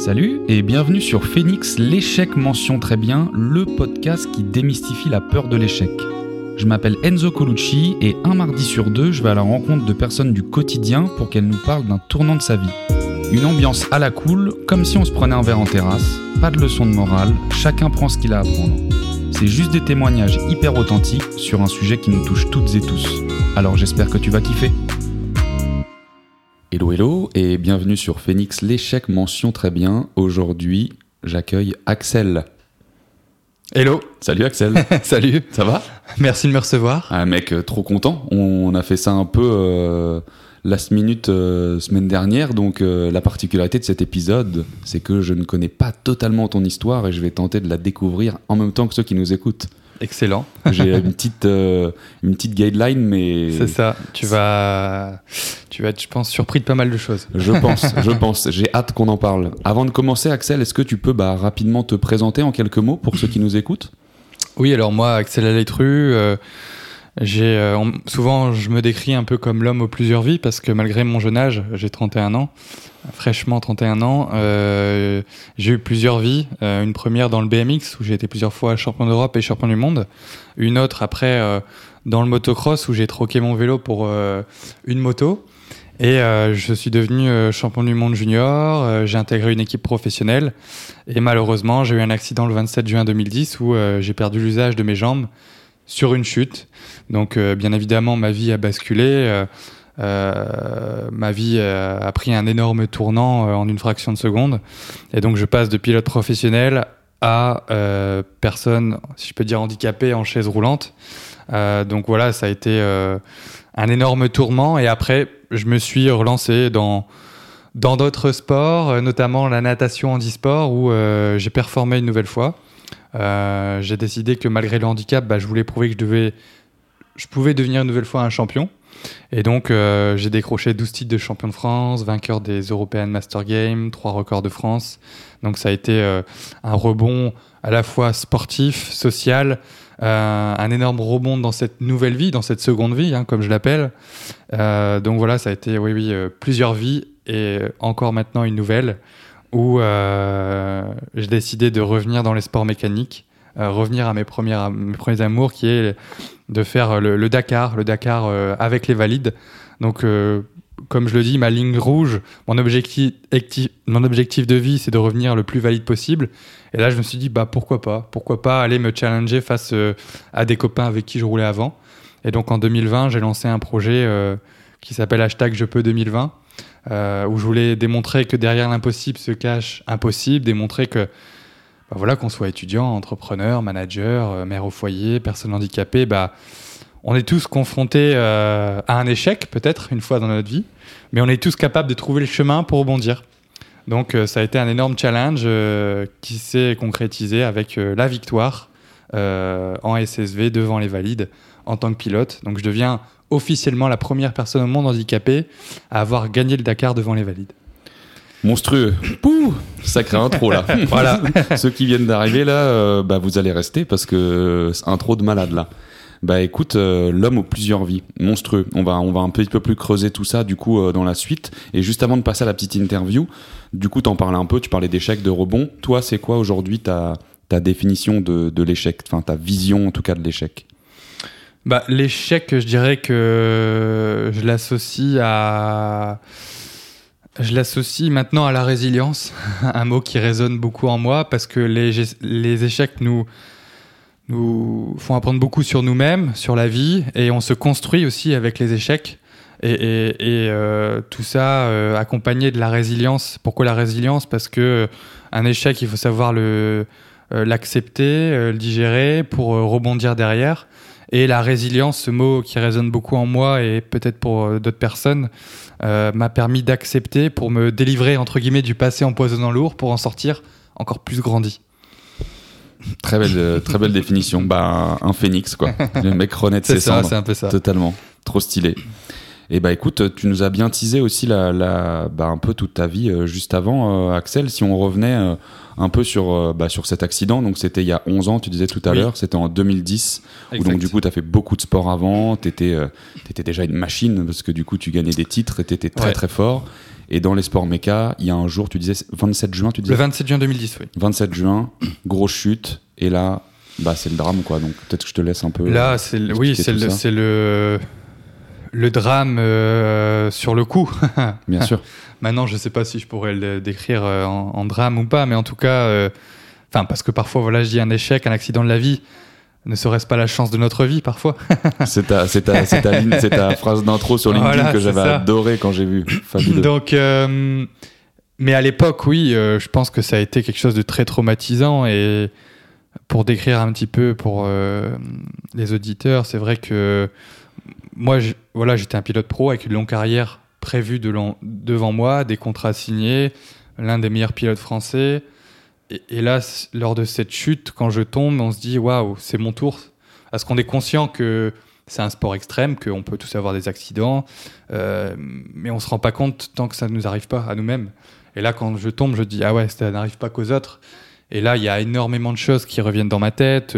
Salut et bienvenue sur Phoenix, l'échec mention très bien, le podcast qui démystifie la peur de l'échec. Je m'appelle Enzo Colucci et un mardi sur deux, je vais à la rencontre de personnes du quotidien pour qu'elles nous parlent d'un tournant de sa vie. Une ambiance à la cool, comme si on se prenait un verre en terrasse, pas de leçon de morale, chacun prend ce qu'il a à prendre. C'est juste des témoignages hyper authentiques sur un sujet qui nous touche toutes et tous. Alors j'espère que tu vas kiffer. Hello et bienvenue sur Phoenix, l'échec mention très bien. Aujourd'hui, j'accueille Axel. Hello. Salut Axel. Salut. Ça va ? Merci de me recevoir. Ah mec, trop content. On a fait ça un peu last minute semaine dernière, donc la particularité de cet épisode, c'est que je ne connais pas totalement ton histoire et je vais tenter de la découvrir en même temps que ceux qui nous écoutent. Excellent. J'ai une petite guideline, mais... C'est ça. Tu vas être, je pense, surpris de pas mal de choses. Je pense. J'ai hâte qu'on en parle. Avant de commencer, Axel, est-ce que tu peux rapidement te présenter en quelques mots pour ceux qui nous écoutent ? Oui, alors moi, Axel Alaitru, souvent je me décris un peu comme l'homme aux plusieurs vies parce que malgré mon jeune âge, j'ai 31 ans, fraîchement 31 ans, j'ai eu plusieurs vies. Une première dans le BMX où j'ai été plusieurs fois champion d'Europe et champion du monde. Une autre après dans le motocross où j'ai troqué mon vélo pour une moto. Et je suis devenu champion du monde junior, j'ai intégré une équipe professionnelle et malheureusement j'ai eu un accident le 27 juin 2010 où j'ai perdu l'usage de mes jambes sur une chute. Donc bien évidemment ma vie a basculé, ma vie a pris un énorme tournant en une fraction de seconde et donc je passe de pilote professionnel à personne, si je peux dire handicapée en chaise roulante. Donc voilà, ça a été un énorme tourment et après je me suis relancé dans d'autres sports, notamment la natation handisport où j'ai performé une nouvelle fois. J'ai décidé que malgré le handicap, je voulais prouver que je pouvais devenir une nouvelle fois un champion. Et donc j'ai décroché 12 titres de champion de France, vainqueur des European Master Games, 3 records de France. Donc ça a été un rebond à la fois sportif, social, un énorme rebond dans cette nouvelle vie, dans cette seconde vie, comme je l'appelle. Donc voilà, ça a été plusieurs vies et encore maintenant une nouvelle où j'ai décidé de revenir dans les sports mécaniques, revenir à mes premiers amours qui est de faire le Dakar avec les valides. Donc comme je le dis, ma ligne rouge, mon objectif de vie, c'est de revenir le plus valide possible. Et là, je me suis dit, pourquoi pas aller me challenger face à des copains avec qui je roulais avant. Et donc, en 2020, j'ai lancé un projet qui s'appelle #JePeux2020, où je voulais démontrer que derrière l'impossible se cache impossible, démontrer que, qu'on soit étudiant, entrepreneur, manager, mère au foyer, personne handicapée, on est tous confrontés à un échec, peut-être, une fois dans notre vie, mais on est tous capables de trouver le chemin pour rebondir. Donc, ça a été un énorme challenge qui s'est concrétisé avec la victoire en SSV devant les valides en tant que pilote. Donc, je deviens officiellement la première personne au monde handicapée à avoir gagné le Dakar devant les valides. Monstrueux. Pouh, sacré intro là. Voilà. Ceux qui viennent d'arriver là, vous allez rester parce que c'est intro de malade là. Écoute, l'homme aux plusieurs vies, monstrueux. On va un petit peu plus creuser tout ça du coup dans la suite. Et juste avant de passer à la petite interview, du coup t'en parlais un peu, tu parlais d'échec, de rebond. Toi, c'est quoi aujourd'hui ta définition de l'échec, enfin ta vision en tout cas de l'échec? L'échec, je dirais que je l'associe maintenant à la résilience, un mot qui résonne beaucoup en moi parce que les échecs nous font apprendre beaucoup sur nous-mêmes, sur la vie, et on se construit aussi avec les échecs. Et tout ça accompagné de la résilience. Pourquoi la résilience ? Parce que un échec, il faut savoir l'accepter, le digérer pour rebondir derrière. Et la résilience, ce mot qui résonne beaucoup en moi et peut-être pour d'autres personnes, m'a permis d'accepter pour me délivrer entre guillemets du passé empoisonnant lourd pour en sortir encore plus grandi. Très belle définition. Un phénix quoi. Le mec renaître ses cendres. C'est un peu ça. Totalement. Trop stylé. Et bah écoute, tu nous as bien teasé aussi un peu toute ta vie juste avant, Axel. Si on revenait un peu sur cet accident, donc c'était il y a 11 ans, tu disais tout à l'heure, c'était en 2010, où donc du coup tu as fait beaucoup de sport avant, t'étais déjà une machine, parce que du coup tu gagnais des titres et t'étais très très fort. Et dans les sports méca, il y a un jour, tu disais 27 juin, tu disais ? Le 27 juin 2010, oui. 27 juin, grosse chute, et là, c'est le drame, quoi. Donc peut-être que je te laisse un peu. Là, c'est le drame sur le coup. Bien sûr. Maintenant, je ne sais pas si je pourrais le décrire en drame ou pas, mais en tout cas, parce que parfois, voilà, je dis un échec, un accident de la vie. Ne serait-ce pas la chance de notre vie, parfois? C'est ta phrase d'intro sur LinkedIn que j'avais adoré quand j'ai vu. Fabuleux. Donc, mais à l'époque, oui, je pense que ça a été quelque chose de très traumatisant. Et pour décrire un petit peu pour les auditeurs, c'est vrai que moi, j'étais un pilote pro avec une longue carrière prévue devant moi, des contrats signés, l'un des meilleurs pilotes français. Et là, lors de cette chute, quand je tombe, on se dit « Waouh, c'est mon tour ». Parce qu'on est conscient que c'est un sport extrême, qu'on peut tous avoir des accidents, mais on ne se rend pas compte tant que ça ne nous arrive pas à nous-mêmes. Et là, quand je tombe, je dis « Ah ouais, ça n'arrive pas qu'aux autres ». Et là, il y a énormément de choses qui reviennent dans ma tête,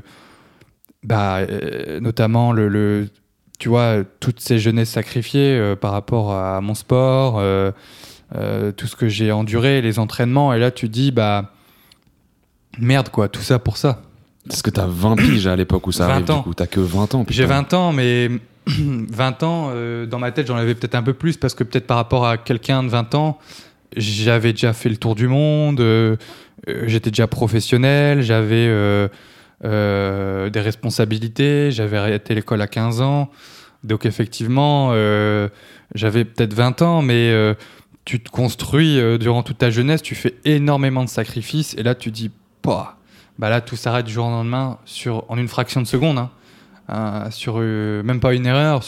notamment tu vois, toutes ces jeunesses sacrifiées par rapport à mon sport, tout ce que j'ai enduré, les entraînements. Et là, tu dis « Merde, quoi, tout ça pour ça ». Parce que t'as 20 piges à l'époque où ça arrive, du coup. T'as que 20 ans. Putain. J'ai 20 ans, mais 20 ans, dans ma tête, j'en avais peut-être un peu plus, parce que peut-être par rapport à quelqu'un de 20 ans, j'avais déjà fait le tour du monde, j'étais déjà professionnel, j'avais des responsabilités, j'avais arrêté l'école à 15 ans. Donc effectivement, j'avais peut-être 20 ans, mais tu te construis durant toute ta jeunesse, tu fais énormément de sacrifices, et là tu dis là tout s'arrête du jour au lendemain en une fraction de seconde, sur même pas une erreur,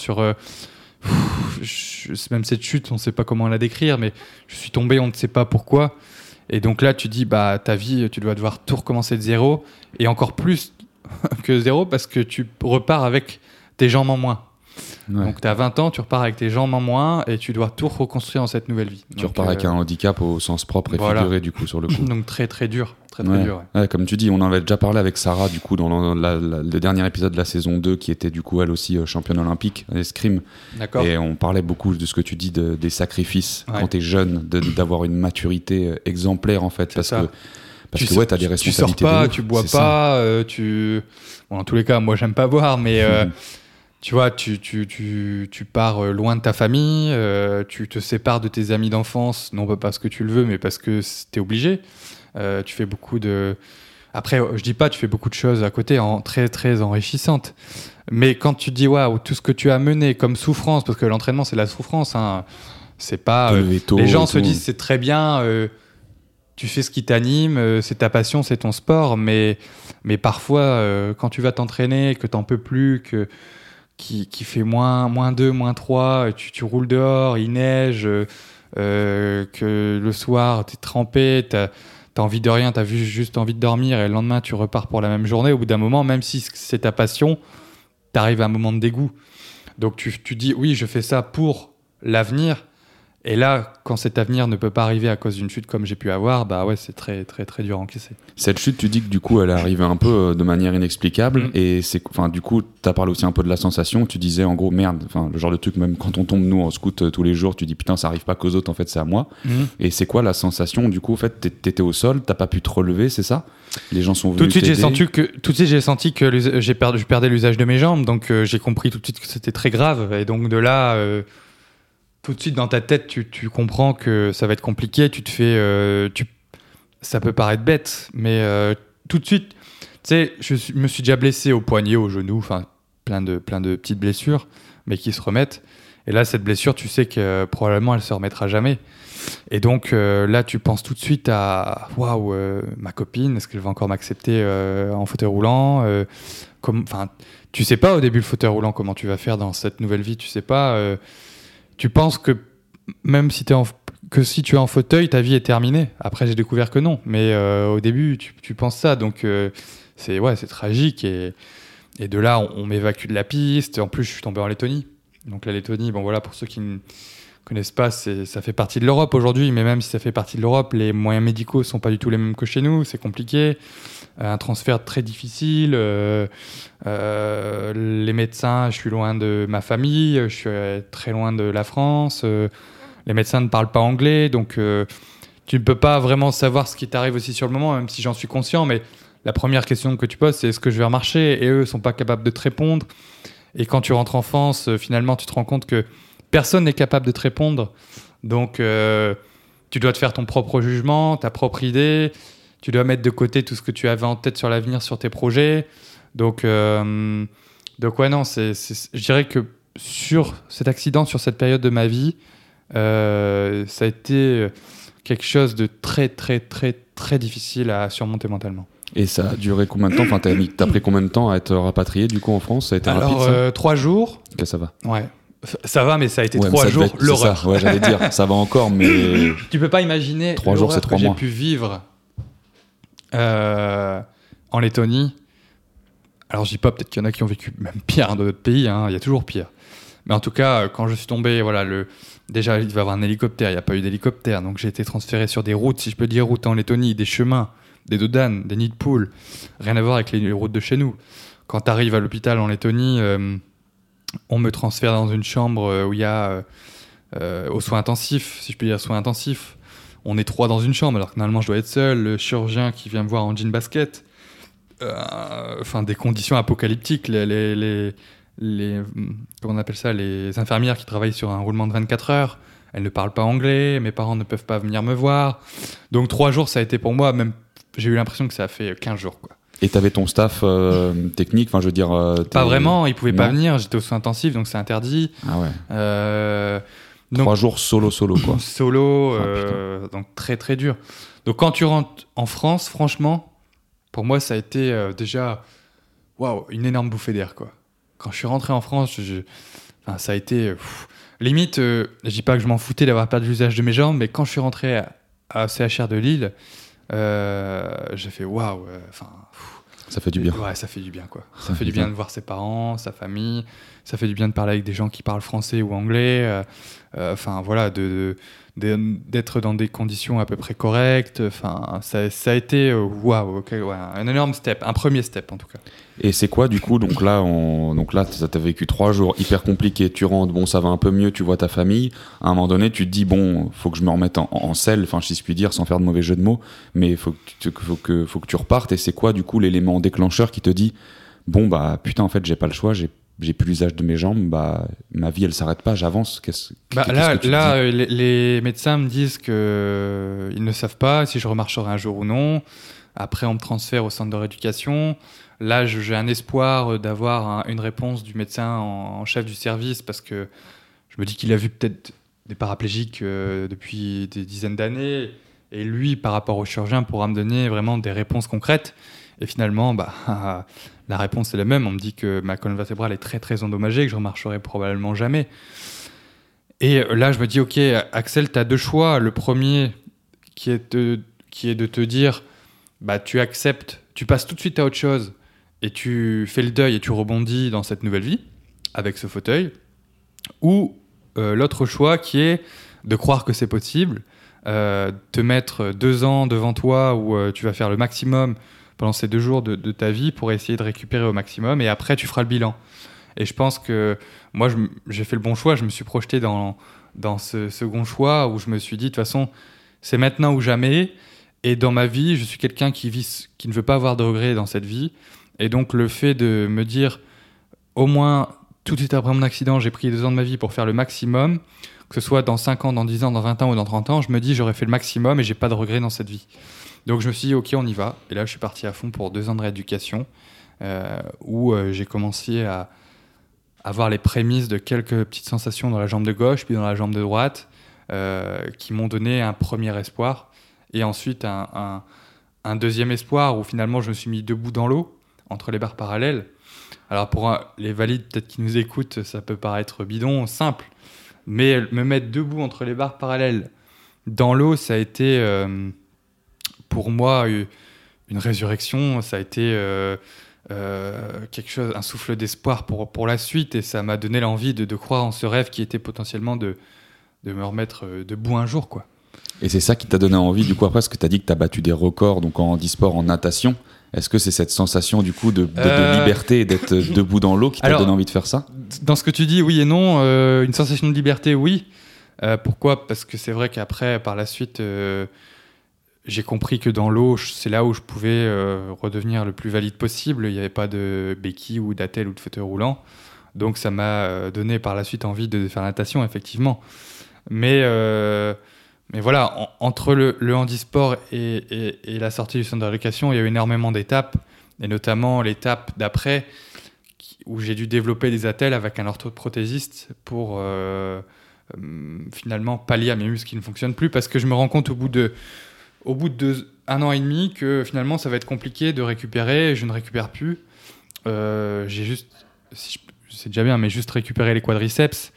même cette chute, on ne sait pas comment la décrire, mais je suis tombé, on ne sait pas pourquoi. Et donc là tu dis ta vie, tu dois devoir tout recommencer de zéro, et encore plus que zéro, parce que tu repars avec tes jambes en moins. Ouais. Donc tu as 20 ans, tu repars avec tes jambes en moins, et tu dois tout reconstruire dans cette nouvelle vie. Tu repars avec un handicap au sens propre et figuré, du coup, sur le coup. Donc très très dur. Très dur. Ouais, comme tu dis, on en avait déjà parlé avec Sarah, du coup, dans le dernier épisode de la saison 2, qui était du coup elle aussi championne olympique escrime. D'accord. Et on parlait beaucoup de ce que tu dis des sacrifices quand t'es jeune, d'avoir une maturité exemplaire, en fait. Parce que t'as des responsabilités. Tu sors pas, tu bois pas, dans tous les cas, moi j'aime pas boire, mais tu vois, tu pars loin de ta famille, tu te sépares de tes amis d'enfance, non pas parce que tu le veux, mais parce que t'es obligé. Tu fais beaucoup de... Après, je dis pas, tu fais beaucoup de choses à côté, très très enrichissantes. Mais quand tu dis waouh, tout ce que tu as mené comme souffrance, parce que l'entraînement c'est la souffrance, c'est pas. Les gens se disent c'est très bien, tu fais ce qui t'anime, c'est ta passion, c'est ton sport, mais parfois quand tu vas t'entraîner, que t'en peux plus, qu'il fait moins 2, moins 3, tu roules dehors, il neige, que le soir t'es trempé, t'as envie de rien, t'as juste envie de dormir, et le lendemain tu repars pour la même journée. Au bout d'un moment, même si c'est ta passion, t'arrives à un moment de dégoût. Donc tu dis oui, je fais ça pour l'avenir. Et là, quand cet avenir ne peut pas arriver à cause d'une chute comme j'ai pu avoir, c'est très très très dur à encaisser. Cette chute, tu dis que du coup elle est arrivée un peu de manière inexplicable, et du coup t'as parlé aussi un peu de la sensation. Tu disais en gros merde, le genre de truc, même quand on tombe nous en scout tous les jours, tu dis putain, ça arrive pas qu'aux autres, en fait c'est à moi. Et c'est quoi la sensation du coup? En fait t'étais au sol, t'as pas pu te relever, c'est ça? Les gens sont venus tout de suite j'ai senti que je perdais l'usage de mes jambes, donc j'ai compris tout de suite que c'était très grave, et donc de là tout de suite dans ta tête tu comprends que ça va être compliqué. Tu te fais ça peut paraître bête, mais tout de suite, tu sais, je me suis déjà blessé au poignet, au genou, plein de petites blessures, mais qui se remettent. Et là, cette blessure, tu sais que probablement elle se remettra jamais. Et donc là, tu penses tout de suite à waouh, ma copine, est-ce qu'elle va encore m'accepter en fauteuil roulant? Tu sais pas au début le fauteuil roulant comment tu vas faire dans cette nouvelle vie. Tu sais pas. Tu penses que même si si tu es en fauteuil, ta vie est terminée. Après, j'ai découvert que non. Mais au début, tu penses ça. Donc, c'est tragique. Et de là, on m'évacue de la piste. En plus, je suis tombé en Lettonie. Donc la Lettonie, bon voilà, pour ceux qui ne connaissent pas, ça fait partie de l'Europe aujourd'hui, mais même si ça fait partie de l'Europe, les moyens médicaux sont pas du tout les mêmes que chez nous, c'est compliqué, un transfert très difficile, les médecins, je suis loin de ma famille, je suis très loin de la France, les médecins ne parlent pas anglais, donc tu ne peux pas vraiment savoir ce qui t'arrive aussi sur le moment, même si j'en suis conscient, mais la première question que tu poses, c'est est-ce que je vais remarcher ? Et eux ne sont pas capables de te répondre. Et quand tu rentres en France, finalement, tu te rends compte que personne n'est capable de te répondre. Donc, tu dois te faire ton propre jugement, ta propre idée. Tu dois mettre de côté tout ce que tu avais en tête sur l'avenir, sur tes projets. Donc ouais, non, je dirais que sur cet accident, sur cette période de ma vie, ça a été quelque chose de très, très, très, très difficile à surmonter mentalement. Et ça a duré combien de temps ? Enfin, t'as pris combien de temps à être rapatrié du coup en France ? Ça a été rapide, ça ? 3 jours. Ok, ça va. Ouais. Ça va, mais ça a été 3 jours, l'horreur. C'est ça, ouais, j'allais dire, ça va encore, mais... Tu peux pas imaginer 3 jours, c'est 3 que mois. j'ai pu vivre en Lettonie. Alors, je dis pas, peut-être qu'il y en a qui ont vécu même pire dans d'autres pays, hein, il y a toujours pire. Mais en tout cas, quand je suis tombé, voilà, déjà, il devait y avoir un hélicoptère, il n'y a pas eu d'hélicoptère, donc j'ai été transféré sur des routes, si je peux dire routes en Lettonie, des chemins, des dodanes, des nids de poules, rien à voir avec les routes de chez nous. Quand tu arrives à l'hôpital en Lettonie, on me transfère dans une chambre où il y a aux soins intensifs, si je peux dire soins intensifs. On est 3 dans une chambre, alors que normalement je dois être seul, le chirurgien qui vient me voir en jean basket. Enfin, des conditions apocalyptiques. Les comment on appelle ça, les infirmières qui travaillent sur un roulement de 24 heures, elles ne parlent pas anglais, mes parents ne peuvent pas venir me voir. Donc 3 jours, ça a été pour moi, même j'ai eu l'impression que ça a fait 15 jours, quoi. Et t'avais ton staff technique, enfin je veux dire... Pas vraiment, ils pouvaient pas venir, j'étais aux soins intensifs, donc c'est interdit. Ah ouais. Donc, 3 jours solo quoi. Solo, donc très très dur. Donc quand tu rentres en France, franchement, pour moi ça a été déjà une énorme bouffée d'air, quoi. Quand je suis rentré en France, ça a été limite, je dis pas que je m'en foutais d'avoir perdu l'usage de mes jambes, mais quand je suis rentré à CHR de Lille, j'ai fait ça fait du bien. Ouais, ça fait du bien, quoi. Ça fait du bien de voir ses parents, sa famille. Ça fait du bien de parler avec des gens qui parlent français ou anglais. Voilà, d'être dans des conditions à peu près correctes. Enfin, ça a été un énorme step, un premier step en tout cas. Et c'est quoi du coup ? Donc là, t'as vécu 3 jours hyper compliqués. Tu rentres, bon, ça va un peu mieux, tu vois ta famille. À un moment donné, tu te dis bon, faut que je me remette en selle. Enfin, si je puis dire, sans faire de mauvais jeu de mots. Mais faut que tu repartes. Et c'est quoi du coup l'élément déclencheur qui te dit bon bah putain, en fait, j'ai pas le choix. J'ai plus l'usage de mes jambes. Bah ma vie, elle s'arrête pas. J'avance. Les médecins me disent que ils ne savent pas si je remarcherai un jour ou non. Après, on me transfère au centre de rééducation. Là, j'ai un espoir d'avoir une réponse du médecin en chef du service parce que je me dis qu'il a vu peut-être des paraplégiques depuis des dizaines d'années. Et lui, par rapport au chirurgien, pourra me donner vraiment des réponses concrètes. Et finalement, la réponse est la même. On me dit que ma colonne vertébrale est très, très endommagée, que je ne remarcherai probablement jamais. Et là, je me dis, OK, Axel, tu as 2 choix. Le premier, qui est de te dire, tu acceptes, tu passes tout de suite à autre chose et tu fais le deuil et tu rebondis dans cette nouvelle vie avec ce fauteuil. Ou l'autre choix qui est de croire que c'est possible, te mettre 2 ans devant toi où tu vas faire le maximum pendant ces 2 jours de ta vie pour essayer de récupérer au maximum et après tu feras le bilan. Et je pense que moi j'ai fait le bon choix, je me suis projeté dans ce second choix où je me suis dit de toute façon c'est maintenant ou jamais. Et dans ma vie, je suis quelqu'un qui ne veut pas avoir de regrets dans cette vie. Et donc, le fait de me dire, au moins, tout de suite après mon accident, j'ai pris 2 ans de ma vie pour faire le maximum, que ce soit dans 5 ans, dans 10 ans, dans 20 ans ou dans 30 ans, je me dis, j'aurais fait le maximum et j'ai pas de regrets dans cette vie. Donc, je me suis dit, OK, on y va. Et là, je suis parti à fond pour 2 ans de rééducation, où j'ai commencé à avoir les prémices de quelques petites sensations dans la jambe de gauche, puis dans la jambe de droite, qui m'ont donné un premier espoir. Et ensuite, un deuxième espoir où finalement, je me suis mis debout dans l'eau, entre les barres parallèles. Alors, pour les valides peut-être qui nous écoutent, ça peut paraître bidon, simple. Mais me mettre debout entre les barres parallèles dans l'eau, ça a été, pour moi, une résurrection. Ça a été quelque chose, un souffle d'espoir pour la suite, et ça m'a donné l'envie de croire en ce rêve qui était potentiellement de me remettre debout un jour, quoi. Et c'est ça qui t'a donné envie, du coup, après, parce que tu as dit que tu as battu des records donc en handisport, en natation. Est-ce que c'est cette sensation, du coup, de liberté et d'être debout dans l'eau qui t'a donné envie de faire ça ? Dans ce que tu dis, oui et non. Une sensation de liberté, oui. Pourquoi ? Parce que c'est vrai qu'après, par la suite, j'ai compris que dans l'eau, c'est là où je pouvais redevenir le plus valide possible. Il n'y avait pas de béquille ou d'attelle ou de fauteuil roulant. Donc ça m'a donné par la suite envie de faire la natation, effectivement. Mais voilà, entre le handisport et la sortie du centre de rééducation, il y a eu énormément d'étapes, et notamment l'étape d'après, où j'ai dû développer des attelles avec un orthoprothésiste pour finalement pallier à mes muscles qui ne fonctionnent plus, parce que je me rends compte au bout de 1 an et demi que finalement ça va être compliqué de récupérer, je ne récupère plus. J'ai juste, c'est déjà bien, mais juste récupérer les quadriceps,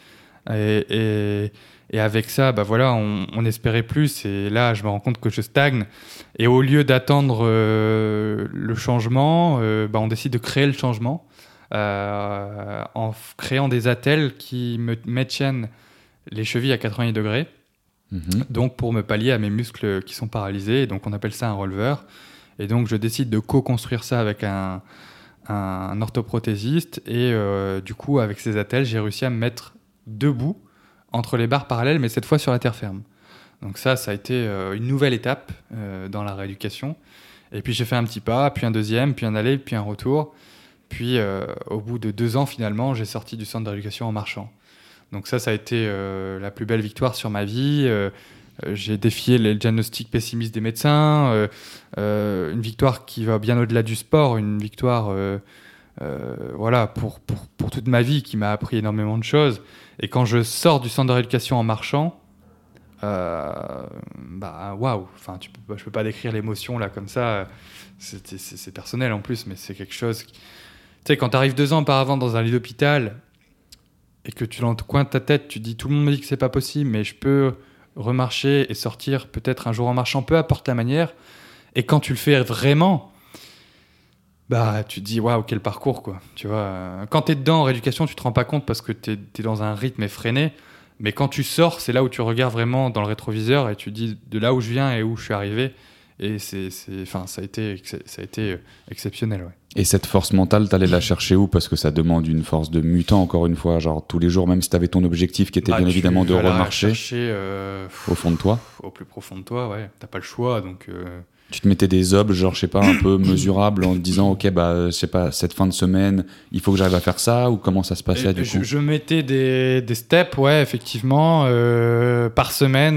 et avec ça, bah voilà, on espérait plus, et là je me rends compte que je stagne, et au lieu d'attendre le changement, on décide de créer le changement en créant des attelles qui me maintiennent les chevilles à 90 degrés, donc pour me pallier à mes muscles qui sont paralysés. Donc on appelle ça un releveur, et donc je décide de co-construire ça avec un orthoprothésiste, et du coup avec ces attelles j'ai réussi à me mettre debout entre les barres parallèles, mais cette fois sur la terre ferme. Donc ça a été une nouvelle étape dans la rééducation. Et puis j'ai fait un petit pas, puis un deuxième, puis un aller, puis un retour. Puis au bout de 2 ans, finalement, j'ai sorti du centre de rééducation en marchant. Donc ça a été la plus belle victoire sur ma vie. J'ai défié les diagnostics pessimistes des médecins. Une victoire qui va bien au-delà du sport, une victoire voilà, pour toute ma vie, qui m'a appris énormément de choses. Et quand je sors du centre de rééducation en marchant, waouh, enfin, je peux pas décrire l'émotion là comme ça. C'est personnel en plus, mais c'est quelque chose. Tu sais, quand tu arrives 2 ans auparavant dans un lit d'hôpital et que tu dans le coin de ta tête, tu dis tout le monde me dit que c'est pas possible, mais je peux remarcher et sortir peut-être un jour en marchant, peu importe la manière. Et quand tu le fais vraiment, tu te dis waouh, quel parcours, quoi. Tu vois, quand t'es dedans en rééducation, tu te rends pas compte parce que t'es dans un rythme effréné. Mais quand tu sors, c'est là où tu regardes vraiment dans le rétroviseur et tu te dis de là où je viens et où je suis arrivé. Et ça a été exceptionnel, ouais. Et cette force mentale, t'allais la chercher où ? Parce que ça demande une force de mutant, encore une fois, genre tous les jours, même si t'avais ton objectif qui était bien évidemment de remarcher au fond de toi. Au plus profond de toi, ouais. T'as pas le choix, donc. Tu te mettais des objs, genre, je sais pas, un peu mesurables, en te disant, ok, je sais pas, cette fin de semaine, il faut que j'arrive à faire ça, ou comment ça se passait du coup ? Je mettais des steps, ouais, effectivement, par semaine,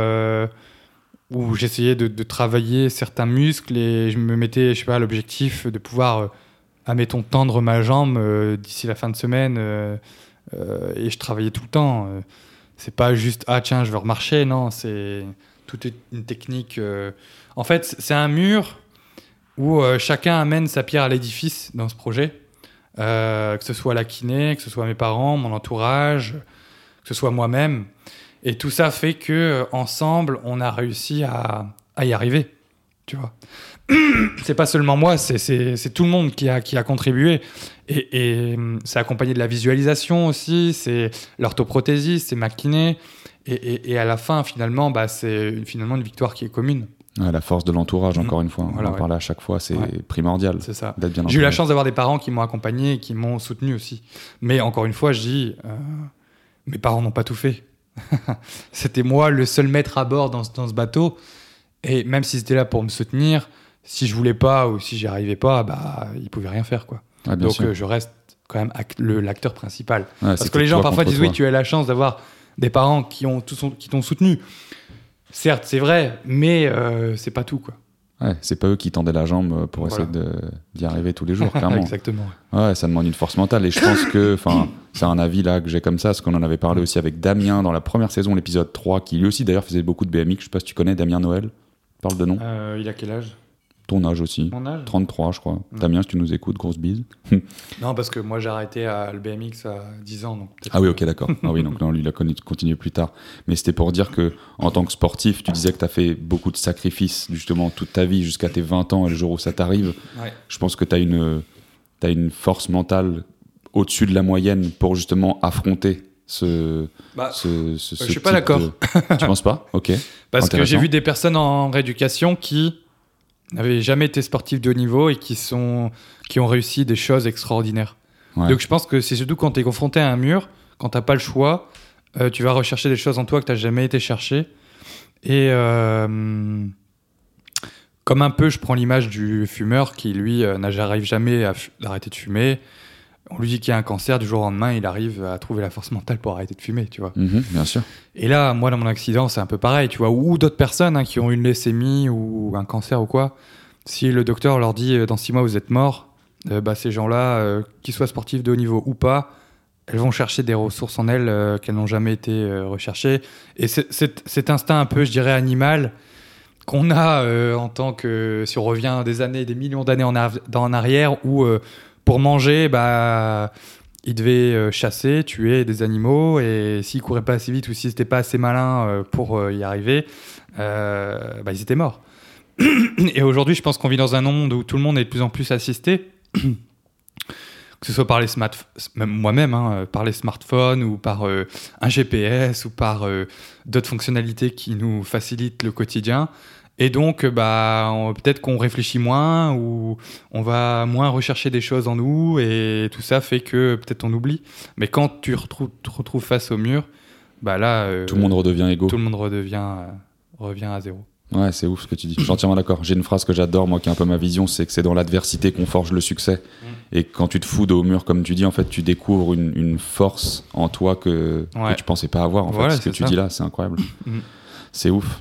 où j'essayais de travailler certains muscles, et je me mettais, je sais pas, l'objectif de pouvoir, admettons, tendre ma jambe d'ici la fin de semaine, et je travaillais tout le temps. C'est pas juste, tiens, je veux remarcher, non, c'est toute une technique. En fait, c'est un mur où chacun amène sa pierre à l'édifice dans ce projet, que ce soit la kiné, que ce soit mes parents, mon entourage, que ce soit moi-même. Et tout ça fait qu'ensemble, on a réussi à y arriver, tu vois. C'est pas seulement moi, c'est tout le monde qui a contribué. Et c'est accompagné de la visualisation aussi, c'est l'orthoprothésiste, c'est ma kiné. Et à la fin, finalement, c'est une victoire qui est commune. Ouais, la force de l'entourage, encore une fois. Voilà, on en parle à chaque fois, c'est primordial. C'est ça. D'être bien J'ai eu la chance d'avoir des parents qui m'ont accompagné et qui m'ont soutenu aussi. Mais encore une fois, je dis, mes parents n'ont pas tout fait. C'était moi le seul maître à bord dans ce bateau. Et même s'ils étaient là pour me soutenir, si je voulais pas ou si j'y arrivais pas, ils pouvaient rien faire, quoi. Ouais, donc je reste quand même l'acteur principal. Ouais, parce que les gens parfois disent oui, tu as la chance d'avoir des parents qui t'ont soutenu. Certes, c'est vrai, mais c'est pas tout, quoi. Ouais, c'est pas eux qui tendaient la jambe pour essayer d'y arriver tous les jours, clairement. Exactement. Ouais, ça demande une force mentale. Et je pense que, c'est un avis là que j'ai comme ça, parce qu'on en avait parlé aussi avec Damien dans la première saison, l'épisode 3, qui lui aussi d'ailleurs faisait beaucoup de BMX. Je sais pas si tu connais Damien Noël. Parle de nom. Il a quel âge ? Ton âge aussi. Mon âge ? 33, je crois. Damien, si tu nous écoutes, grosse bise. Non, parce que moi j'ai arrêté le BMX à 10 ans. Donc oui, ok, d'accord. Oui, donc non, lui, il a continué plus tard. Mais c'était pour dire que, en tant que sportif, tu disais que tu as fait beaucoup de sacrifices, justement, toute ta vie, jusqu'à tes 20 ans, et le jour où ça t'arrive, je pense que tu as t'as une force mentale au-dessus de la moyenne pour justement affronter ce je suis pas d'accord. Tu penses pas? Ok. Parce que j'ai vu des personnes en rééducation qui n'avaient jamais été sportifs de haut niveau et qui ont réussi des choses extraordinaires. Ouais. Donc je pense que c'est surtout quand tu es confronté à un mur, quand tu n'as pas le choix, tu vas rechercher des choses en toi que tu n'as jamais été chercher. Et comme un peu, je prends l'image du fumeur qui, lui, n'arrive jamais à arrêter de fumer. On lui dit qu'il y a un cancer, du jour au lendemain, il arrive à trouver la force mentale pour arrêter de fumer, tu vois. Bien sûr. Et là, moi, dans mon accident, c'est un peu pareil, tu vois. Ou d'autres personnes qui ont une leucémie ou un cancer ou quoi. Si le docteur leur dit, dans 6 mois, vous êtes mort, ces gens-là, qu'ils soient sportifs de haut niveau ou pas, elles vont chercher des ressources en elles qu'elles n'ont jamais été recherchées. Et cet instinct un peu, je dirais, animal qu'on a en tant que... Si on revient des années, des millions d'années en arrière, où... pour manger, il devait chasser, tuer des animaux, et s'ils couraient pas assez vite ou s'ils n'étaient pas assez malins pour y arriver, ils étaient morts. Et aujourd'hui, je pense qu'on vit dans un monde où tout le monde est de plus en plus assisté, que ce soit par les par les smartphones ou par un GPS ou par d'autres fonctionnalités qui nous facilitent le quotidien. Et donc, peut-être qu'on réfléchit moins ou on va moins rechercher des choses en nous et tout ça fait que peut-être on oublie. Mais quand tu te retrouves face au mur, là... tout le monde redevient égaux. Tout le monde revient à zéro. Ouais, c'est ouf ce que tu dis. Je suis entièrement d'accord. J'ai une phrase que j'adore, moi, qui est un peu ma vision, c'est que c'est dans l'adversité qu'on forge le succès. Et quand tu te fous au mur, comme tu dis, en fait, tu découvres une force en toi que tu pensais pas avoir. En fait, ce que tu dis là, c'est incroyable. C'est ouf.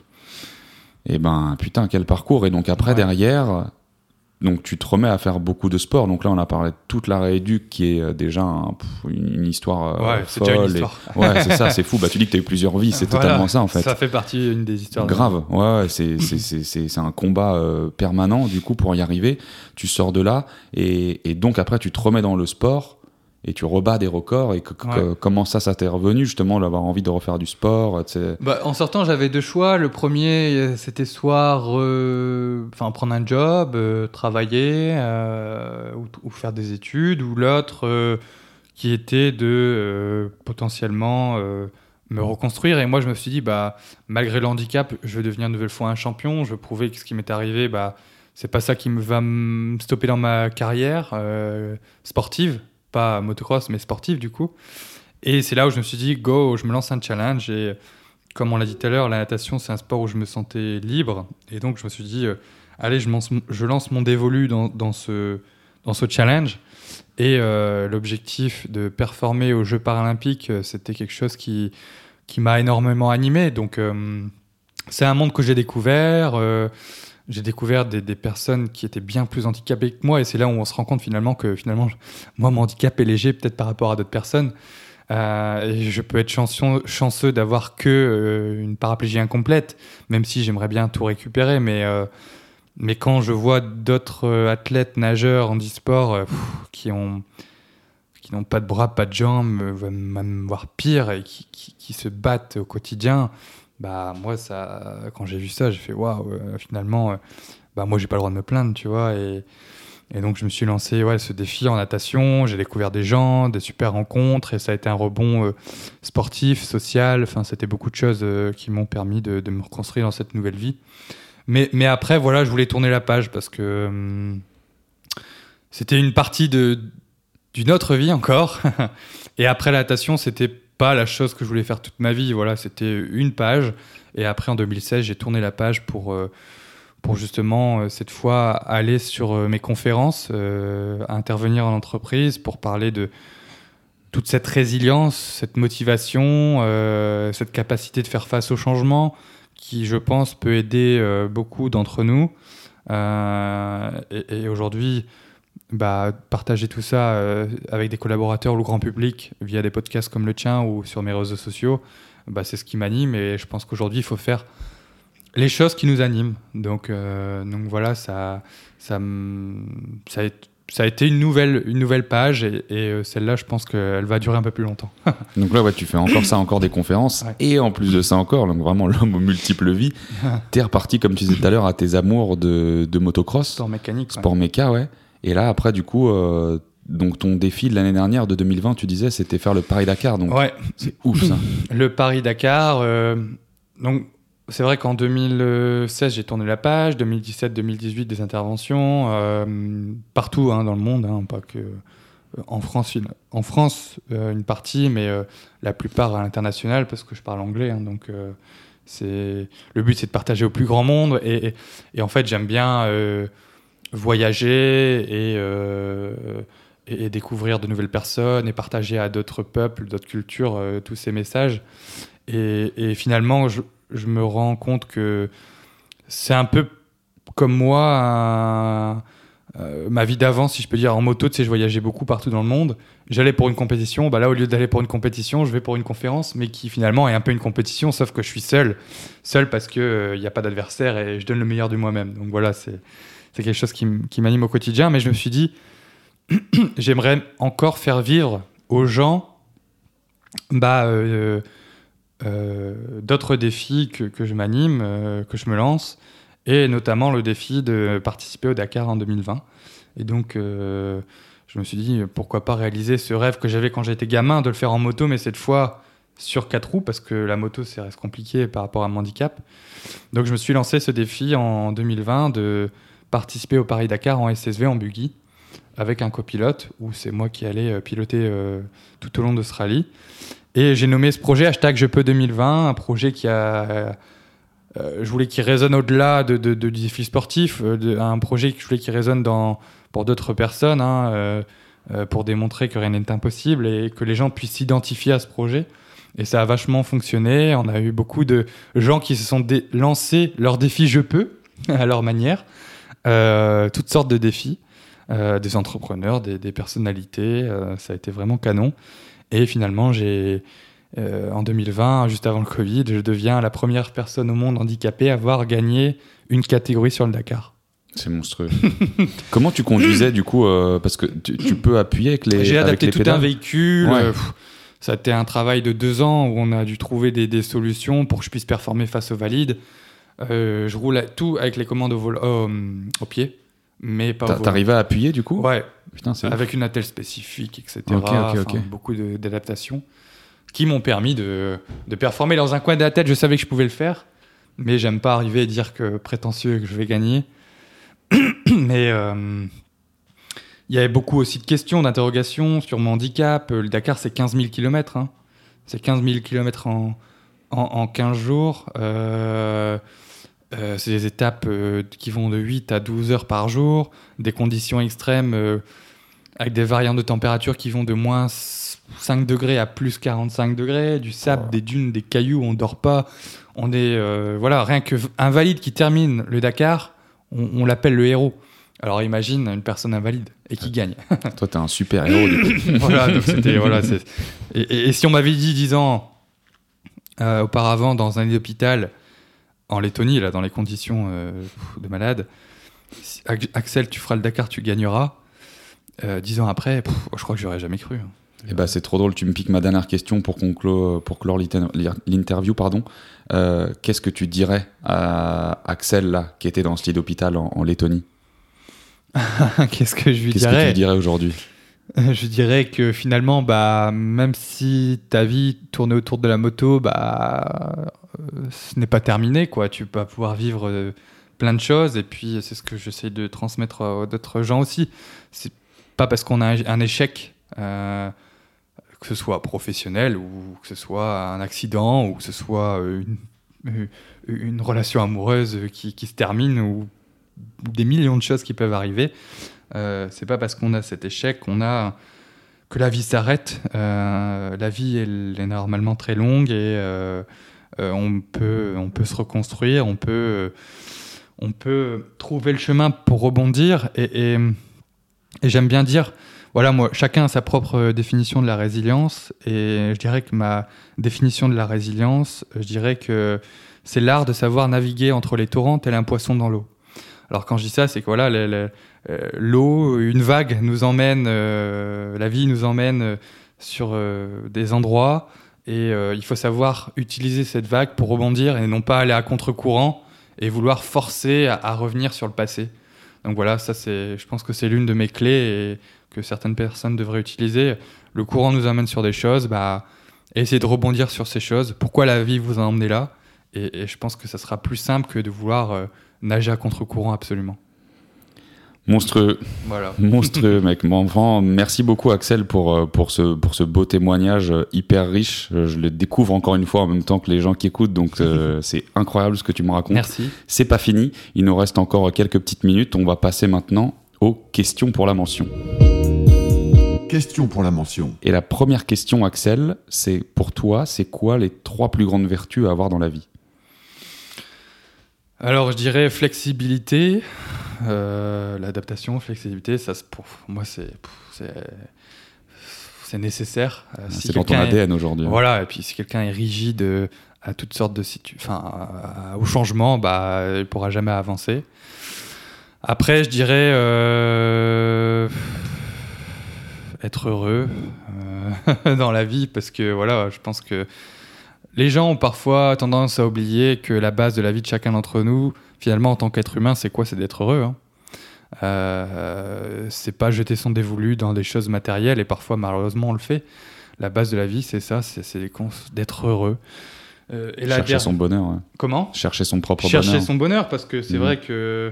Et putain, quel parcours. Et donc après, derrière, donc tu te remets à faire beaucoup de sport. Donc là, on a parlé de toute la rééduque qui est déjà une histoire c'est folle. Déjà une histoire. Ouais, c'est ça, c'est fou. Tu dis que tu as eu plusieurs vies, c'est totalement ça en fait. Ça fait partie d'une des histoires. Grave, c'est un combat permanent du coup pour y arriver. Tu sors de là et donc après, tu te remets dans le sport. Et tu rebats des records. Et comment ça t'est revenu justement d'avoir envie de refaire du sport, en sortant, j'avais 2 choix. Le premier, c'était soit prendre un job, travailler ou faire des études, ou l'autre qui était de potentiellement me reconstruire. Et moi, je me suis dit, malgré le handicap, je vais devenir une nouvelle fois un champion. Je veux prouver que ce qui m'est arrivé, c'est pas ça qui va me stopper dans ma carrière sportive. Pas motocross, mais sportive du coup. Et c'est là où je me suis dit, go, je me lance un challenge. Et comme on l'a dit tout à l'heure, la natation, c'est un sport où je me sentais libre. Et donc, je me suis dit, allez, je lance mon dévolu dans ce challenge. Et l'objectif de performer aux Jeux paralympiques, c'était quelque chose qui m'a énormément animé. Donc, c'est un monde que j'ai découvert. J'ai découvert des personnes qui étaient bien plus handicapées que moi, et c'est là où on se rend compte que moi, mon handicap est léger peut-être par rapport à d'autres personnes. Et je peux être chanceux d'avoir une paraplégie incomplète, même si j'aimerais bien tout récupérer. Mais quand je vois d'autres athlètes nageurs handisport qui n'ont pas de bras, pas de jambes, même voire pire, et qui se battent au quotidien, moi, quand j'ai vu ça, j'ai fait waouh, finalement, moi, j'ai pas le droit de me plaindre, tu vois. Et donc, je me suis lancé ce défi en natation. J'ai découvert des gens, des super rencontres, et ça a été un rebond sportif, social. Enfin, c'était beaucoup de choses qui m'ont permis de me reconstruire dans cette nouvelle vie. Mais après, je voulais tourner la page parce que c'était une partie d'une autre vie encore. Et après la natation, c'était pas la chose que je voulais faire toute ma vie. C'était une page. Et après, en 2016, j'ai tourné la page pour justement, cette fois, aller sur mes conférences, intervenir en entreprise pour parler de toute cette résilience, cette motivation, cette capacité de faire face au changement qui, je pense, peut aider beaucoup d'entre nous. Et aujourd'hui, partager tout ça avec des collaborateurs ou le grand public via des podcasts comme le tien ou sur mes réseaux sociaux, c'est ce qui m'anime, et je pense qu'aujourd'hui il faut faire les choses qui nous animent. Donc voilà, ça a été une nouvelle page, et celle-là, je pense qu'elle va durer un peu plus longtemps. Donc là, tu fais encore des conférences, et en plus de ça encore, donc vraiment l'homme aux multiples vies. T'es reparti, comme tu disais tout à l'heure, à tes amours de motocross. Sport mécanique. Sport méca, ouais. Et là, après, du coup, donc ton défi de l'année dernière, de 2020, tu disais, c'était faire le Paris-Dakar. Donc Ouais. c'est ouf, ça. Le Paris-Dakar, donc c'est vrai qu'en 2016, j'ai tourné la page, 2017-2018, des interventions, partout dans le monde, pas que en France, une partie, mais la plupart à l'international, parce que je parle anglais, donc le but, c'est de partager au plus grand monde, et en fait, j'aime bien voyager et découvrir de nouvelles personnes et partager à d'autres peuples, d'autres cultures, tous ces messages. Et finalement, je me rends compte que c'est un peu comme moi, ma vie d'avant, si je peux dire, en moto. Tu sais, je voyageais beaucoup partout dans le monde. J'allais pour une compétition. Là, au lieu d'aller pour une compétition, je vais pour une conférence, mais qui finalement est un peu une compétition, sauf que je suis seul parce qu'il n'y a pas d'adversaire et je donne le meilleur de moi-même. Donc voilà, c'est quelque chose qui m'anime au quotidien. Mais je me suis dit, j'aimerais encore faire vivre aux gens d'autres défis que je m'anime, que je me lance, et notamment le défi de participer au Dakar en 2020. Et donc, je me suis dit, pourquoi pas réaliser ce rêve que j'avais quand j'étais gamin, de le faire en moto, mais cette fois sur 4 roues, parce que la moto, ça reste compliqué par rapport à mon handicap. Donc, je me suis lancé ce défi en 2020 de participer au Paris-Dakar en SSV, en buggy, avec un copilote, où c'est moi qui allais piloter tout au long de ce rallye. Et j'ai nommé ce projet #JePeux2020, un projet qui a... je voulais qu'il résonne au-delà du défi sportif, un projet que je voulais qu'il résonne pour d'autres personnes, pour démontrer que rien n'est impossible et que les gens puissent s'identifier à ce projet. Et ça a vachement fonctionné. On a eu beaucoup de gens qui se sont lancés leur défi Je peux, à leur manière. Toutes sortes de défis. Des entrepreneurs, des personnalités. Ça a été vraiment canon. Et finalement, en 2020, juste avant le Covid, je deviens la première personne au monde handicapée à avoir gagné une catégorie sur le Dakar. C'est monstrueux. Comment tu conduisais du coup parce que tu peux appuyer avec les pédales. J'ai adapté tout un véhicule. Ouais. Ça a été un travail de 2 ans où on a dû trouver des solutions pour que je puisse performer face aux valides. Je roule tout avec les commandes au pied, mais pas au volant. T'arrivais à appuyer du coup ? Ouais. Putain, c'est avec une attelle spécifique, etc. Ok. Beaucoup d'adaptations qui m'ont permis de performer dans un coin de la tête. Je savais que je pouvais le faire, mais j'aime pas arriver et dire que prétentieux que je vais gagner. Mais il y avait beaucoup aussi de questions, d'interrogations sur mon handicap. Le Dakar, c'est 15 000 km. C'est 15 000 km en 15 jours. C'est des étapes qui vont de 8 à 12 heures par jour, des conditions extrêmes avec des variantes de température qui vont de moins 5 degrés à plus 45 degrés, du sable, des dunes, des cailloux, on dort pas. On est, rien qu'un valide qui termine le Dakar, on l'appelle le héros. Alors imagine une personne invalide et qui gagne. Toi, t'es un super héros du coup. Donc c'était, et si on m'avait dit 10 ans auparavant dans un lit d'hôpital en Lettonie, là, dans les conditions de malade, Axel, tu feras le Dakar, tu gagneras. 10 ans après, je crois que j'aurais jamais cru. Et c'est trop drôle, tu me piques ma dernière question pour clore l'interview. Qu'est-ce que tu dirais à Axel, là, qui était dans ce lit d'hôpital en Lettonie ? Qu'est-ce que je lui dirais ? Qu'est-ce que tu lui dirais aujourd'hui ? Je dirais que finalement, même si ta vie tournait autour de la moto, ce n'est pas terminé, quoi. Tu vas pouvoir vivre plein de choses, et puis c'est ce que j'essaie de transmettre à d'autres gens aussi. C'est pas parce qu'on a un échec, que ce soit professionnel ou que ce soit un accident ou que ce soit une relation amoureuse qui se termine ou des millions de choses qui peuvent arriver. C'est pas parce qu'on a cet échec que la vie s'arrête. La vie elle est normalement très longue et on peut se reconstruire, on peut trouver le chemin pour rebondir et j'aime bien dire, moi, chacun a sa propre définition de la résilience, et je dirais que ma définition de la résilience, je dirais que c'est l'art de savoir naviguer entre les torrents tel un poisson dans l'eau. Alors quand je dis ça, c'est que l'eau, une vague nous emmène, la vie nous emmène sur des endroits, et il faut savoir utiliser cette vague pour rebondir et non pas aller à contre-courant et vouloir forcer à revenir sur le passé. Donc voilà, ça je pense que c'est l'une de mes clés et que certaines personnes devraient utiliser. Le courant nous amène sur des choses, essayez de rebondir sur ces choses. Pourquoi la vie vous a emmené là ? Et je pense que ça sera plus simple que de vouloir nager à contre-courant absolument. Monstrueux. Voilà. Monstrueux, mec. Bon, enfin, merci beaucoup, Axel, pour ce beau témoignage hyper riche. Je le découvre encore une fois en même temps que les gens qui écoutent, donc c'est incroyable ce que tu me racontes. Merci. C'est pas fini. Il nous reste encore quelques petites minutes. On va passer maintenant aux questions pour la mention. Question pour la mention. Et la première question, Axel, c'est pour toi, c'est quoi les 3 plus grandes vertus à avoir dans la vie ? Alors, je dirais flexibilité, l'adaptation, flexibilité, ça, pour moi, c'est nécessaire. C'est dans ton ADN aujourd'hui. Voilà, et puis si quelqu'un est rigide à toutes sortes de au changement, il ne pourra jamais avancer. Après, je dirais être heureux dans la vie, parce que voilà, je pense que les gens ont parfois tendance à oublier que la base de la vie de chacun d'entre nous, finalement, en tant qu'être humain, c'est quoi ? C'est d'être heureux. C'est pas jeter son dévolu dans des choses matérielles, et parfois, malheureusement, on le fait. La base de la vie, c'est ça, c'est d'être heureux. Et chercher son bonheur. Ouais. Comment ? Chercher son propre bonheur. Chercher son bonheur, parce que c'est vrai que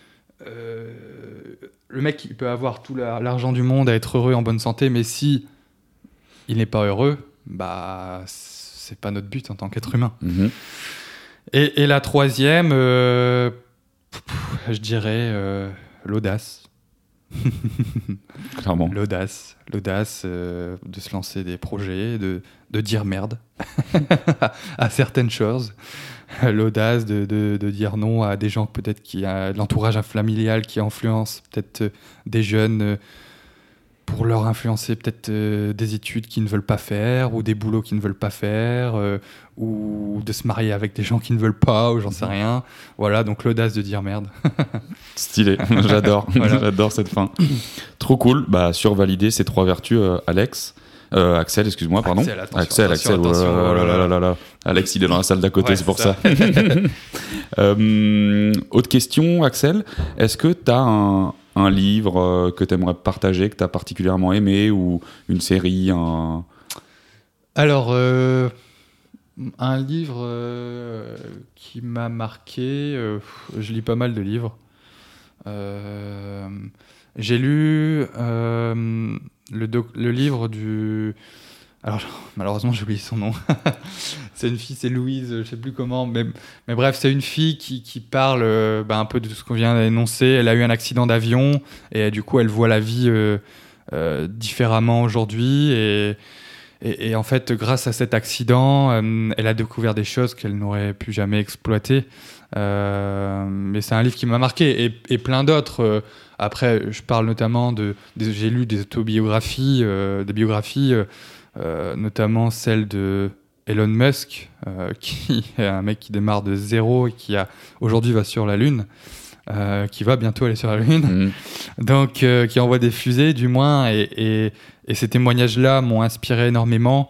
le mec, il peut avoir tout l'argent du monde à être heureux, en bonne santé, mais si il n'est pas heureux, c'est pas notre but en tant qu'être humain. Mm-hmm. Et la troisième, je dirais l'audace. Clairement. L'audace de se lancer des projets, de dire merde à certaines choses. L'audace de dire non à des gens peut-être qui a l'entourage familial qui influence peut-être des jeunes pour leur influencer peut-être des études qu'ils ne veulent pas faire ou des boulots qu'ils ne veulent pas faire ou de se marier avec des gens qui ne veulent pas ou j'en sais rien. Voilà, donc l'audace de dire merde. Stylé, j'adore. Voilà. J'adore cette fin. Trop cool. Survalider ces 3 vertus, Axel, excuse-moi, pardon. Axel. Attention, Oh là là. Alex, il est dans la salle d'à côté, c'est pour ça. Autre question, Axel. Est-ce que tu as un livre que tu aimerais partager, que tu as particulièrement aimé, ou une série Alors, un livre qui m'a marqué, je lis pas mal de livres. J'ai lu le livre du... Alors, malheureusement, j'ai oublié son nom. C'est une fille, c'est Louise, je sais plus comment. Mais bref, c'est une fille qui parle un peu de tout ce qu'on vient d'énoncer. Elle a eu un accident d'avion et du coup, elle voit la vie différemment aujourd'hui. Et en fait, grâce à cet accident, elle a découvert des choses qu'elle n'aurait plus jamais exploitées. Mais c'est un livre qui m'a marqué et plein d'autres. Après, je parle notamment j'ai lu des autobiographies, des biographies, notamment celle de Elon Musk, qui est un mec qui démarre de zéro et qui aujourd'hui va sur la Lune, qui va bientôt aller sur la Lune, donc qui envoie des fusées du moins, et ces témoignages-là m'ont inspiré énormément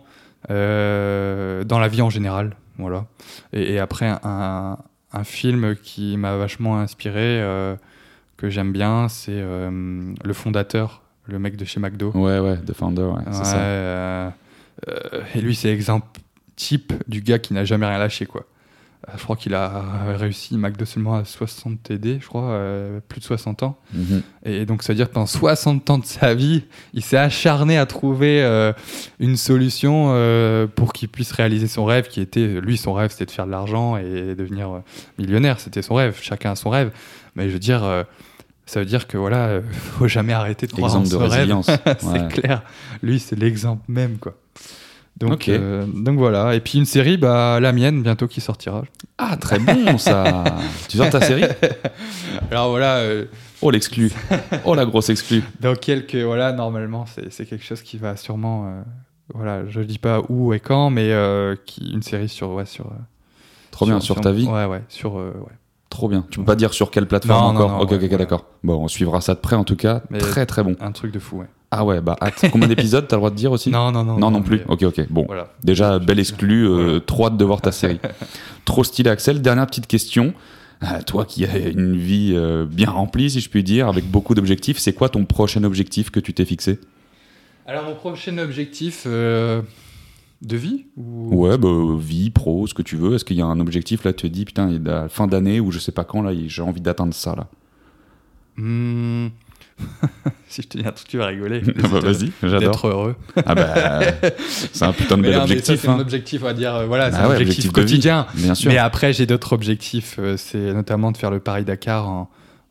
dans la vie en général. Voilà. Et après, un film qui m'a vachement inspiré, que j'aime bien, c'est le fondateur, le mec de chez McDo. Ouais, The Founder, c'est ça. Et lui, c'est l'exemple type du gars qui n'a jamais rien lâché, quoi. Je crois qu'il a réussi McDo seulement à 60 TD, je crois, plus de 60 ans. Mm-hmm. Et donc, ça veut dire que pendant 60 ans de sa vie, il s'est acharné à trouver une solution pour qu'il puisse réaliser son rêve, qui était, lui, son rêve, c'était de faire de l'argent et devenir millionnaire. C'était son rêve. Chacun a son rêve. Mais je veux dire, ça veut dire que voilà, faut jamais arrêter de croire en son rêve. C'est clair. Lui, c'est l'exemple même, quoi. Donc, donc voilà. Et puis une série, la mienne, bientôt qui sortira. Ah, très bon ça. Tu sors ta série ? Alors voilà. Oh l'exclu. Oh la grosse exclu. Dans normalement, c'est quelque chose qui va sûrement, je dis pas où et quand, mais une série sur. Trop bien, sur ta vie. Ouais, sur. Trop bien. Tu peux pas dire sur quelle plateforme encore ? Non, Ok, d'accord. Bon, on suivra ça de près en tout cas. Mais très très bon. Un truc de fou, ouais. Ah ouais, hâte. Combien d'épisodes t'as le droit de dire aussi ? Non plus. Ok. Bon, déjà belle exclue. Trop hâte de voir ta série. Trop stylé, Axel. Dernière petite question. Toi qui as une vie bien remplie, si je puis dire, avec beaucoup d'objectifs, c'est quoi ton prochain objectif que tu t'es fixé ? Alors, mon prochain objectif de vie ou... Ouais, vie, pro, ce que tu veux. Est-ce qu'il y a un objectif, là, tu te dis, putain, il y a la fin d'année ou je sais pas quand, là, j'ai envie d'atteindre ça, là. Si je te dis un truc, tu vas rigoler. Vas-y, j'adore. D'être heureux. C'est un putain de bel objectif. C'est un objectif, on va dire, c'est un ouais, objectif quotidien. Bien sûr. Mais après, j'ai d'autres objectifs. C'est notamment de faire le Paris-Dakar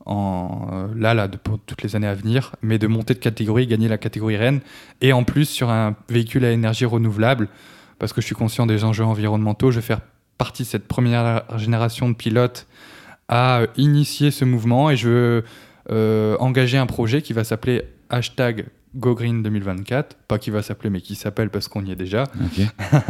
pour toutes les années à venir, mais de monter de catégorie, gagner la catégorie Rennes, et en plus sur un véhicule à énergie renouvelable, parce que je suis conscient des enjeux environnementaux. Je vais faire partie de cette première génération de pilotes à initier ce mouvement, et je veux engager un projet qui va s'appeler #GoGreen 2024, pas qui va s'appeler, mais qui s'appelle parce qu'on y est déjà. Okay.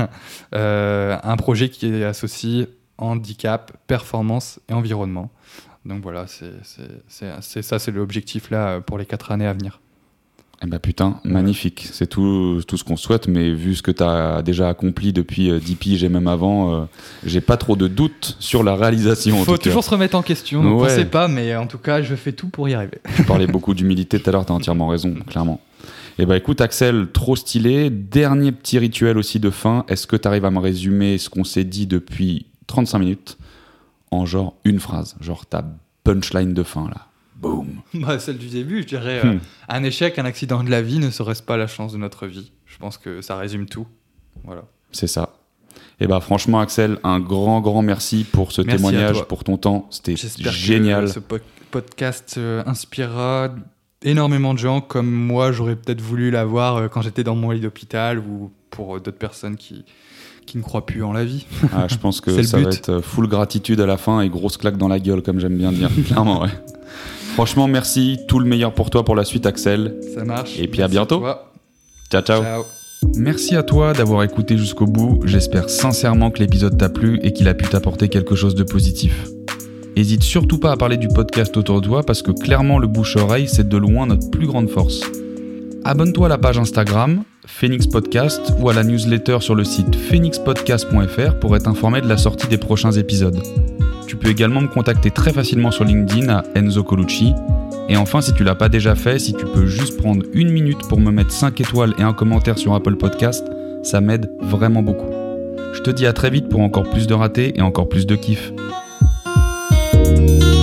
Un projet qui associe handicap, performance et environnement. Donc voilà, c'est l'objectif là pour les 4 années à venir. Eh ben putain, magnifique. C'est tout ce qu'on souhaite, mais vu ce que tu as déjà accompli depuis 10 piges et même avant, j'ai pas trop de doutes sur la réalisation. Faut toujours se remettre en question, donc ouais. On sait pas, mais en tout cas, je fais tout pour y arriver. Tu parlais beaucoup d'humilité tout à l'heure, tu as entièrement raison, clairement. Eh ben écoute Axel, trop stylé. Dernier petit rituel aussi de fin, est-ce que tu arrives à me résumer ce qu'on s'est dit depuis 35 minutes en genre une phrase, genre ta punchline de fin là. Boum. Celle du début, je dirais un échec, un accident de la vie ne serait-ce pas la chance de notre vie. Je pense que ça résume tout. Voilà. C'est ça. Et bah franchement Axel, un grand merci pour ce témoignage, pour ton temps. C'était génial. J'espère que ce podcast inspirera énormément de gens comme moi. J'aurais peut-être voulu l'avoir quand j'étais dans mon lit d'hôpital, ou pour d'autres personnes qui ne croient plus en la vie. Je pense que ça va être full gratitude à la fin et grosse claque dans la gueule, comme j'aime bien dire. Clairement, ouais. Franchement, merci. Tout le meilleur pour toi pour la suite, Axel. Ça marche. Et puis à bientôt. Ciao. Ciao. Merci à toi d'avoir écouté jusqu'au bout. J'espère sincèrement que l'épisode t'a plu et qu'il a pu t'apporter quelque chose de positif. N'hésite surtout pas à parler du podcast autour de toi, parce que clairement, le bouche-oreille, c'est de loin notre plus grande force. Abonne-toi à la page Instagram, Phoenix Podcast, ou à la newsletter sur le site phoenixpodcast.fr pour être informé de la sortie des prochains épisodes. Tu peux également me contacter très facilement sur LinkedIn à Enzo Colucci. Et enfin, si tu l'as pas déjà fait, si tu peux juste prendre 1 minute pour me mettre 5 étoiles et un commentaire sur Apple Podcast, ça m'aide vraiment beaucoup. Je te dis à très vite pour encore plus de ratés et encore plus de kiff.